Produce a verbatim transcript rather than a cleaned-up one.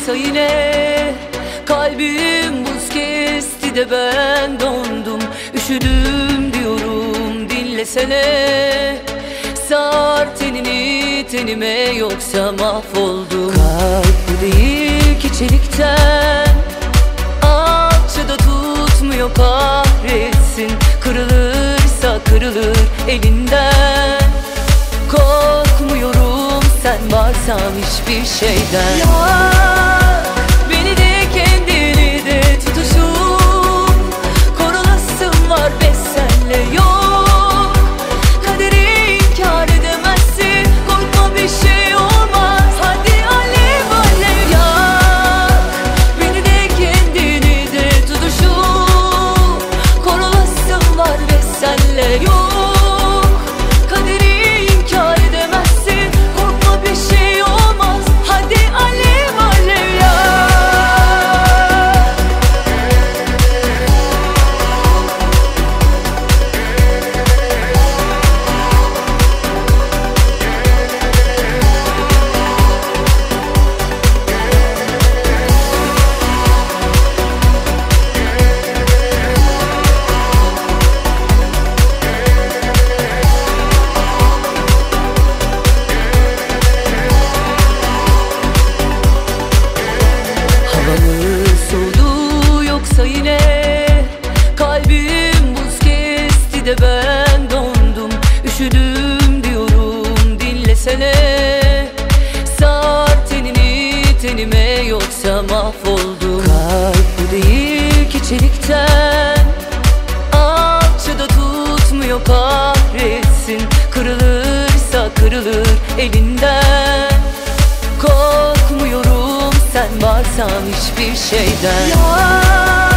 yoksa yine kalbim buz kesti de ben dondum. Üşüdüm diyorum, dinlesene. Sar tenini tenime yoksa mahvoldum. Kalp bu değil ki çelikten, alçıda tutmuyor kahretsin. Kırılırsa kırılır elinden. Korkmuyorum sen varsan hiçbir şeyden. Yak beni de kendini de tutuşup korulasın var be senle yok. Kaderi inkar edemezsin, korkma bir şey olmaz. Hadi alev alev yak beni de kendini de tutuşup korulasın var be senle yok. Yine kalbim buz kesti de ben dondum. Üşüdüm diyorum, dinlesene. Sar tenini tenime yoksa mahvoldum. Kalp bu değil ki çelikten, alçıda tutmuyor kahretsin. Kırılırsa kırılır elinden. Korkmuyorum sen varsan hiçbir şeyden. Ya